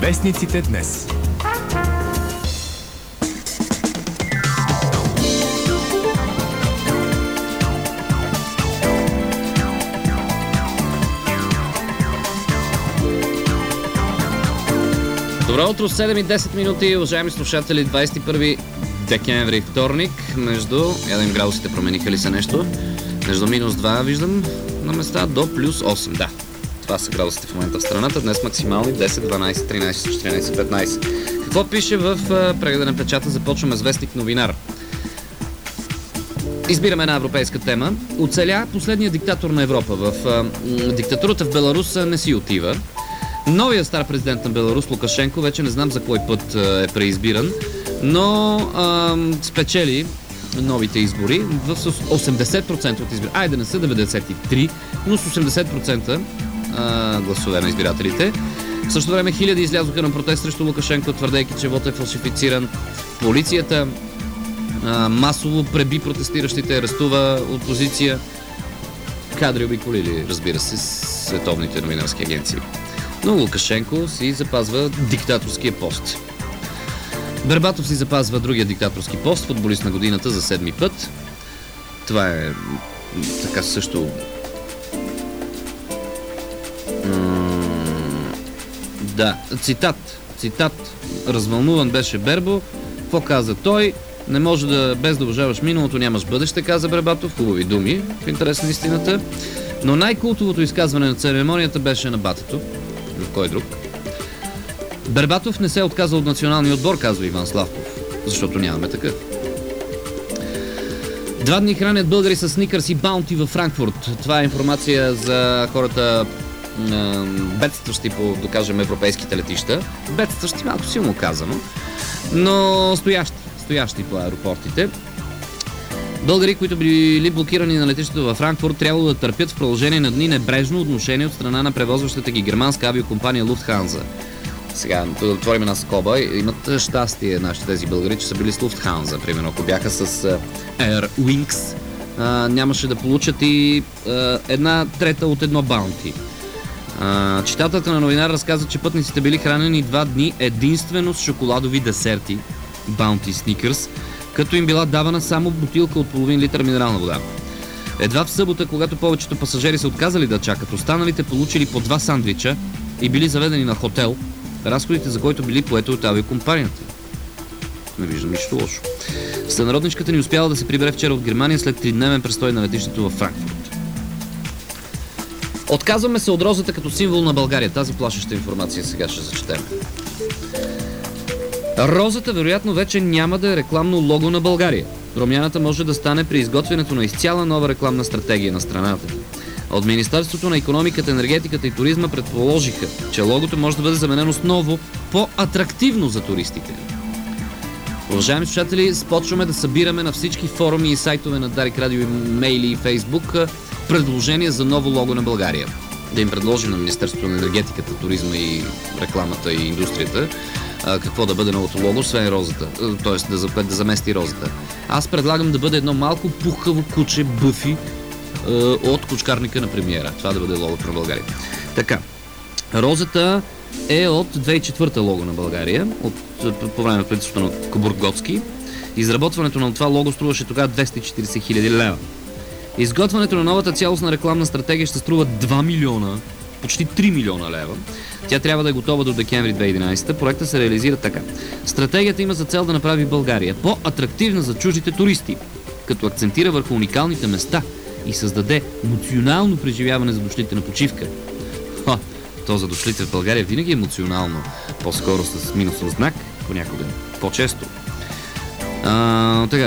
Вестниците днес. Добро утро, 7 и 10 минути, уважаеми слушатели, 21 декември, вторник, градусите промениха ли се нещо? Между минус 2 виждам на места до плюс 8, да. Това са градусите в момента в страната, днес максимални 10, 12, 13, 14, 15. Какво пише в прегледа на печата? Започваме с вестник Новинар. Избираме една европейска тема. Оцеля последният диктатор на Европа. В диктатурата в Беларус не си отива. Новия стар президент на Беларус, Лукашенко, вече не знам за кой път е преизбиран, но спечели новите избори с 80% от избори. Айде не са 93, но с 80% гласове на избирателите. В същото време хиляди излязоха на протест срещу Лукашенко, твърдейки, че вотът е фалшифициран. Полицията масово преби протестиращите, арестува опозиция. Кадри обиколили, разбира се, световните новинарски агенции. Но Лукашенко си запазва диктаторския пост. Бербатов си запазва другия диктаторски пост, футболист на годината за 7-ми път. Това е така също... Да, цитат. Развълнуван беше Бербо. Какво каза той? Не може да, без да уважаваш миналото, нямаш бъдеще, каза Бербатов. Хубави думи, в интерес на истината. Но най-култовото изказване на церемонията беше на батето. Кой друг? Бербатов не се е отказал от националния отбор, казва Иван Славков, защото нямаме такъв. 2 дни хранят българи с сникърс и баунти във Франкфурт. Това е информация за хората бедстващи по, да кажем, европейските летища. Бедстващи, малко силно казано, но стоящи по аеропортите. Българи, които били блокирани на летището във Франкфурт, трябвало да търпят в продължение на дни небрежно отношение от страна на превозващата ги германска авиокомпания Lufthansa. Сега, да отворим една скоба. Имат щастие нашите тези българи, че са били с Lufthansa. Примерно, ако бяха с Air Wings, нямаше да получат и 1/3 от едно баунти. Читателка на новинар разказа, че пътниците били хранени 2 дни единствено с шоколадови десерти, баунти сникърс, като им била давана само бутилка от половин литър минерална вода. Едва в събота, когато повечето пасажери се отказали да чакат, останалите получили по 2 сандвича и били заведени на хотел, разходите за който били поети от авиокомпанията. Не виждам нищо лошо. Сънародничката ни успяла да се прибере вчера от Германия след 3-дневен престой на летището във Франкфурт. Отказваме се от розата като символ на България. Тази плашеща информация сега ще зачетем. Розата вероятно вече няма да е рекламно лого на България. Промяната може да стане при изготвянето на изцяла нова рекламна стратегия на страната. От Министерството на икономиката, енергетиката и туризма предположиха, че логото може да бъде заменено с ново, по-атрактивно за туристите. Уважаеми слушатели, започваме да събираме на всички форуми и сайтове на Дарик Радио, мейли и Фейсбук предложения за ново лого на България. Да им предложим на Министерството на енергетиката, туризма и рекламата и индустрията какво да бъде новото лого, освен розата, т.е. да замести розата. Аз предлагам да бъде едно малко пухаво куче Бъфи от кучкарника на премиера. Това да бъде логото на България. Така, розата е от 2004 лого на България, по време на правителството на Кобург-Гоцки. Изработването на това лого струваше тогава 240 хиляди лева. Изготвянето на новата цялостна рекламна стратегия ще струва 2 милиона, почти 3 милиона лева. Тя трябва да е готова до декември 2011. Проектът се реализира така. Стратегията има за цел да направи България по-атрактивна за чуждите туристи, като акцентира върху уникалните места и създаде емоционално преживяване за дошлите на почивка. То за дошлите в България винаги е емоционално, по-скоро с минусов знак, понякога по-често. Така.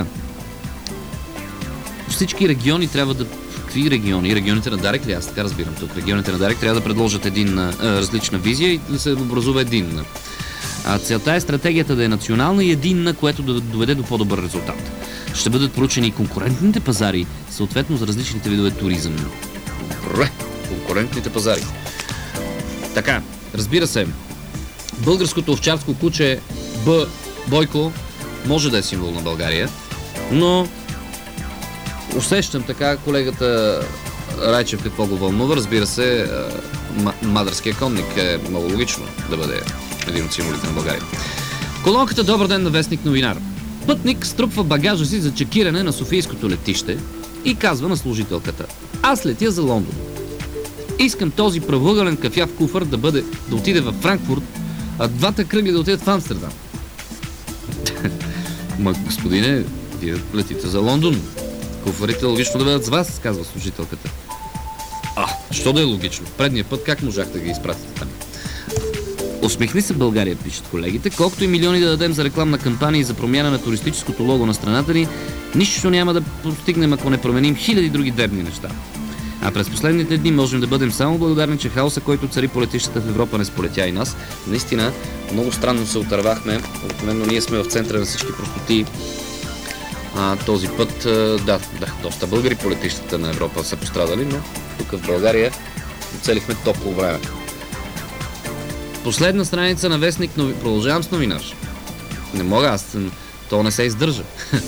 Всички региони трябва да... Какви региони? Регионите на Дарик ли? Аз така разбирам тук. Регионите на Дарик трябва да предложат различна визия и да се образува единна. Целта е стратегията да е национална и единна, което да доведе до по-добър резултат. Ще бъдат проучени и конкурентните пазари, съответно за различните видове туризъм. Конкурентните пазари. Така, разбира се, българското овчарско куче Бойко може да е символ на България, но усещам така колегата Райчев какво го вълнува. Разбира се, Мадърския конник е много логично да бъде един от символите на България. Колонката "Добър ден" на вестник Новинар. Пътник струпва багажа си за чекиране на Софийското летище и казва на служителката: "Аз летя за Лондон. Искам този правоъгълен кафяв куфър да отиде във Франкфурт, а двата кръгли да отидат в Амстердам." "Ма, господине, вие летите за Лондон. Куфарите логично да бъдат с вас", казва служителката. Що да е логично? Предния път как можах да ги изпратите там? Усмихни се, България, пишат колегите. Колкото и милиони да дадем за рекламна кампания и за промяна на туристическото лого на страната ни, нищо няма да постигнем, ако не променим хиляди други дребни неща. А през последните дни можем да бъдем само благодарни, че хаоса, който цари по летищата в Европа, не сполетя и нас. Наистина, много странно се отървахме. Обикновено ние сме в центъра на всички простоти. Този път, доста българи по летищата на Европа са пострадали, но тук в България оцелихме топло време. Последна страница на вестник. Продължавам с Новинар. Не мога, то не се издържа.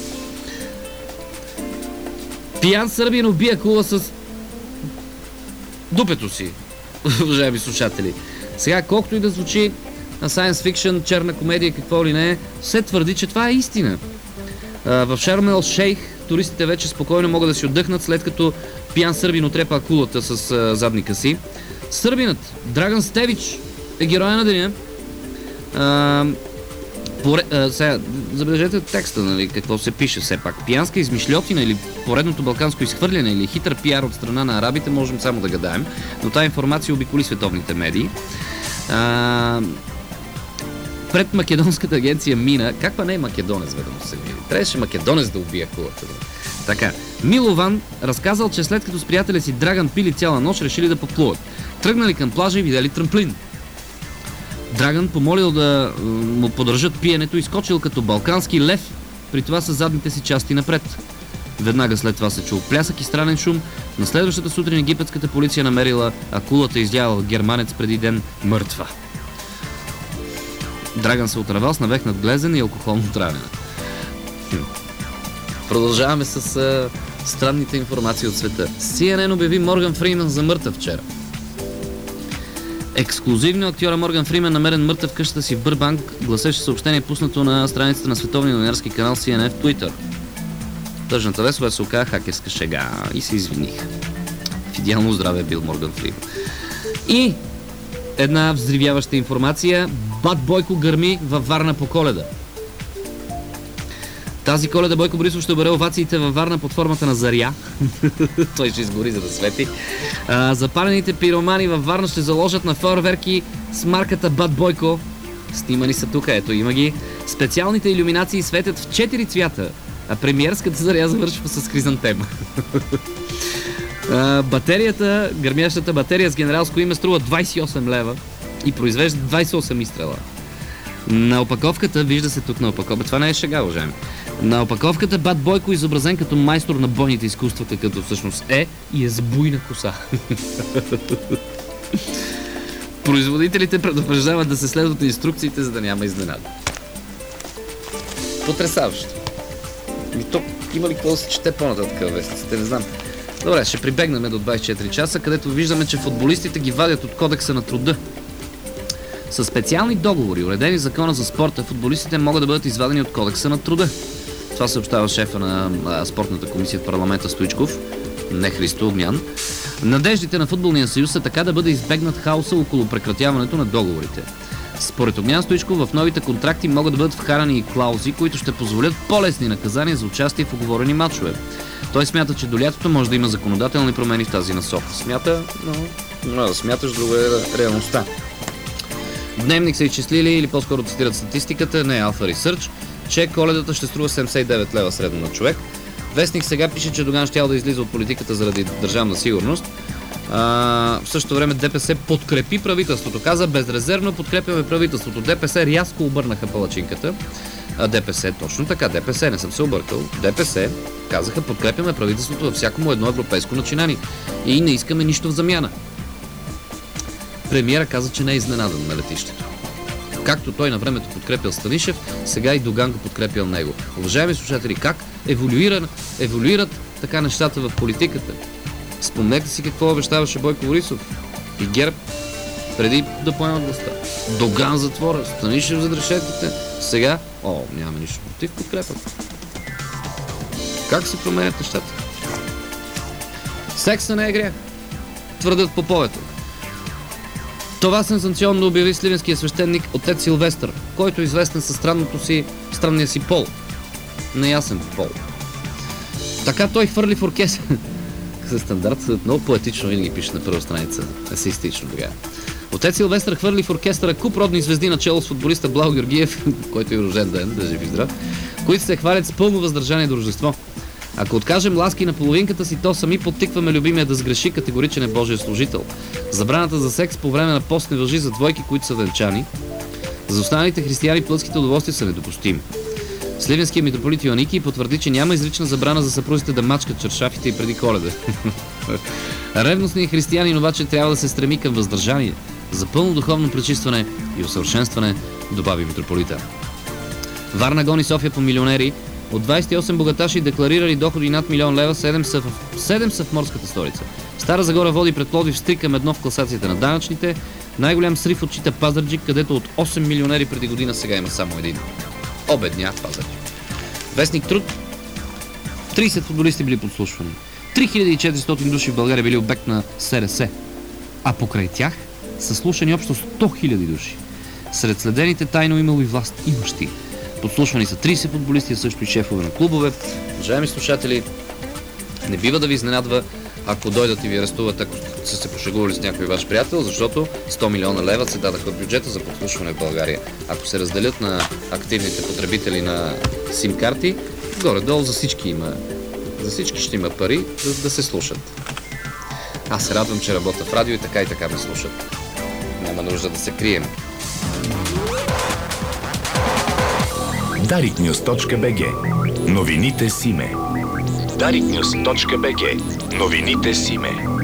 Пиян сърбин убия кула с дупето си, уважаеми слушатели. Сега, колкото и да звучи на science fiction, черна комедия, какво ли не, се твърди, че това е истина. В Шарм ел Шейх туристите вече спокойно могат да си отдъхнат, след като пиян сърбин отрепа акулата с задника си. Сърбинът Драган Стевич е героя на деня. Сега, забележете текста, нали, какво се пише все пак. Пиянска измишльотина или поредното балканско изхвърляне или хитър пиар от страна на арабите, можем само да гадаем, но тази информация обиколи световните медии. Пред македонската агенция Мина, каква не е македонец, ведомо се види. Трябваше македонец да убие кулата. Така, Милован разказал, че след като с приятеля си Драган пили цяла нощ, решили да поплуват. Тръгнали към плажа и видели трамплин. Драган помолил да му поддържат пиенето и скочил като балкански лев, при това с задните си части напред. Веднага след това се чул плясък и странен шум. На следващата сутрин египетската полиция намерила акулата, изляла германец преди ден, мъртва. Драган се отравал с навехнат глезен и алкохолно травене. Продължаваме с странните информации от света. CNN обяви Морган Фриман за мъртъв вчера. Ексклузивно актьора Морган Фримен намерен мъртъв в къщата си в Бърбанк, гласеше съобщение, пуснато на страницата на световния новинарски канал CNN в Twitter. Тъжната вест се оказа хакерска шега и се извиних. В идеално здраве бил Морган Фримен. И една взривяваща информация. Бат Бойко гърми във Варна по Коледа. Тази Коледа Бойко Борисов ще обере овациите във Варна под формата на заря. Той ще изгори, за да свети. Запалените пиромани във Варна ще заложат на фойерверки с марката Бат Бойко. Снимани са тук, ето има ги. Специалните илюминации светят в 4 цвята, а премиерската заря завършва с хризантем. Батерията, гърмящата батерия с генералско име струва 28 лева и произвежда 28 изстрела. На опаковката, вижда се тук на опаковката, това не е шега, уважаеми. На опаковката Бат Бойко изобразен като майстор на бойните изкуства, какъвто всъщност е, и е с буйна коса. Производителите предупреждават да се следват инструкциите, за да няма изненада. Потресаващо. И то има ли какво да се чете по-нататък вестниците, не знам. Добре, ще прибегнем до 24 часа, където виждаме, че футболистите ги вадят от Кодекса на труда. Със специални договори, уредени в Закона за спорта, футболистите могат да бъдат извадени от Кодекса на труда. Това съобщава шефа на спортната комисия в парламента Стоичков, не Христо Огнян. Надеждите на футболния съюз са така да бъде избегнат хаоса около прекратяването на договорите. Според Огнян Стоичков, в новите контракти могат да бъдат вкарани и клаузи, които ще позволят по-лесни наказания за участие в уговорени мачове. Той смята, че до лятото може да има законодателни промени в тази насока. Смята, но да смяташ, друга е реалността. Дневник са изчислили, или по-скоро цитират статистиката, не Alpha Research, че Коледата ще струва 79 лева средно на човек. Вестник сега пише, че Доган щял да излиза от политиката заради държавна сигурност. В същото време ДПС подкрепи правителството. Каза, безрезервно подкрепяме правителството. ДПС рязко обърнаха палачинката. ДПС, точно така, ДПС, не съм се объркал. ДПС казаха, подкрепяме правителството във всяко му едно европейско начинание и не искаме нищо в замяна. Премиера каза, че не е изненадан на летището. Както той на времето подкрепял Станишев, сега и Доган го подкрепял него. Уважаеми слушатели, как еволюират така нещата в политиката? Спомнете си какво обещаваше Бойко Борисов и ГЕРБ преди да поемат властта. Доган затвора, Станишев зад решетките. Сега, няма нищо против, подкрепят. Как се променят нещата? Секса не е грях, твърдят поповете. Това сензационно обяви сливенския свещеник отец Силвестър, който е известен със странния си пол. Неясен пол. Така той хвърли в оркестър. За стандарт, много поетично винаги пише на първа страница. Есеистично тогава. Отец Силвестър хвърли в оркестъра куп родни звезди начело с футболиста Благо Георгиев, който е рожден ден, да жив и здрав, които се хвалят с пълно въздържание до Рождество. Ако откажем ласки на половинката си, то сами подтикваме любимия да сгреши, категоричен е Божия служител. Забраната за секс по време на пост не важи за двойки, които са венчани. За останалите християни плътските удоволствия са недопустими. Сливенският митрополит Йоанники потвърди, че няма изрична забрана за съпрузите да мачкат чершафите и преди Коледа. Ревностният християнин обаче трябва да се стреми към въздържание за пълно духовно пречистване и усъвършенстване, добави митрополита. Варна гони София по милионери. От 28 богаташи декларирали доходи над 1 000 000 лева, 7 са в морската столица. Стара Загора води пред Пловдив с 3 към 1 в класацията на данъчните. Най-голям срив отчита Пазарджик, където от 8 милионери преди година сега има само един. Обедня Пазарджик. Вестник Труд. 30 футболисти били подслушвани. 3400 души в България били обект на СРС. А покрай тях са слушани общо 100 000 души. Сред следените тайно имало и власт имащи. Подслушвани са 30 футболисти, а също и шефове на клубове. Уважаеми слушатели, не бива да ви изненадва, ако дойдат и ви арестуват, ако са се пошегували с някой ваш приятел, защото 100 милиона лева се дадаха от бюджета за подслушване в България. Ако се разделят на активните потребители на сим-карти, горе-долу за всички ще има пари да се слушат. Аз се радвам, че работя в радио и така ме слушат. Няма нужда да се крием. Дарикnews.bg. Новините с име. Дарикnews.bg. Новините с име.